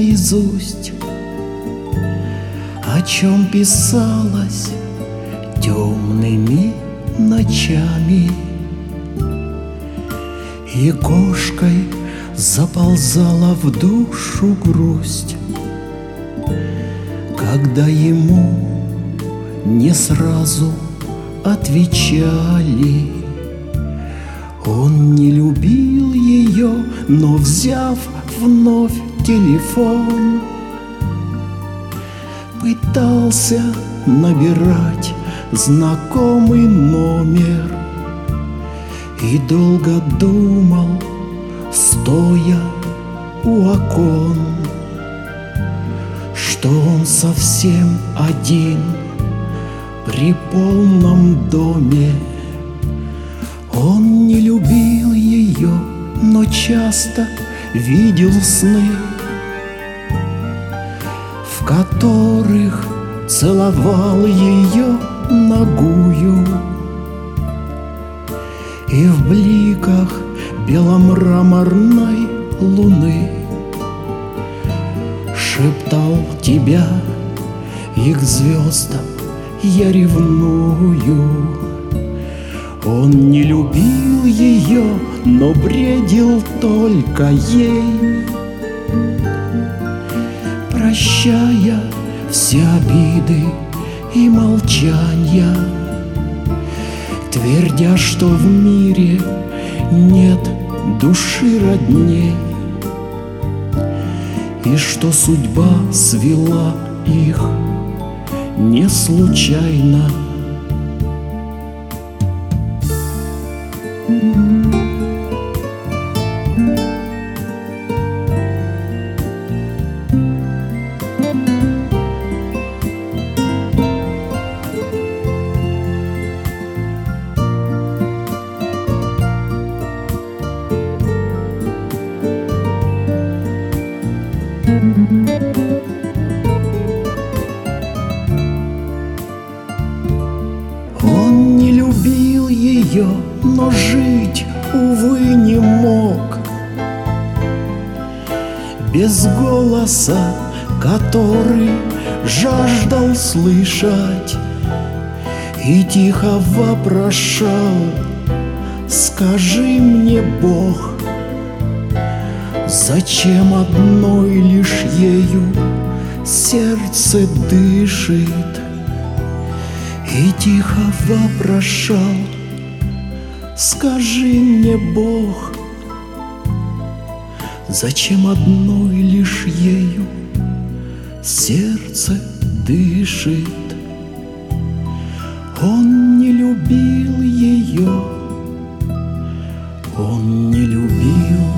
наизусть, о чем писалось темными ночами, и кошкой заползала в душу грусть, когда ему не сразу отвечали. Он не любил ее, но, взяв вновь телефон, пытался набирать знакомый номер и долго думал, стоя у окон, что он совсем один при полном доме. Он не любил ее, но часто видел сны, в которых целовал ее нагую, и в бликах беломраморной луны шептал: тебя и к звездам я ревную. Он не любил ее, но бредил только ей, прощая все обиды и молчанья, твердя, что в мире нет души родней, и что судьба свела их не случайно. Он не любил ее, но жить, увы, не мог без голоса, который жаждал слышать, и тихо вопрошал: скажи мне, Бог, зачем одной лишь ею сердце дышит? И тихо вопрошал: скажи мне, Бог, зачем одной лишь ею сердце дышит? Он не любил ее, он не любил